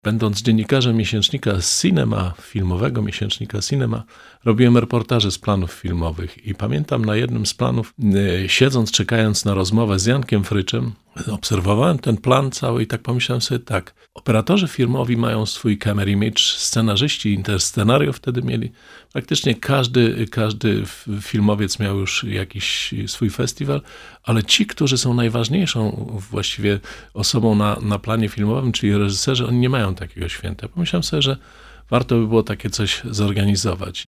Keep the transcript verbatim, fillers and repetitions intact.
Będąc dziennikarzem miesięcznika Cinema, filmowego miesięcznika Cinema, robiłem reportaże z planów filmowych i pamiętam na jednym z planów, yy, siedząc, czekając na rozmowę z Jankiem Fryczem, obserwowałem ten plan cały i tak pomyślałem sobie tak, operatorzy filmowi mają swój camera image, scenarzyści, interscenario wtedy mieli, praktycznie każdy, każdy filmowiec miał już jakiś swój festiwal, ale ci, którzy są najważniejszą właściwie osobą na, na planie filmowym, czyli reżyserzy, oni nie mają takiego święta. Pomyślałem sobie, że warto by było takie coś zorganizować.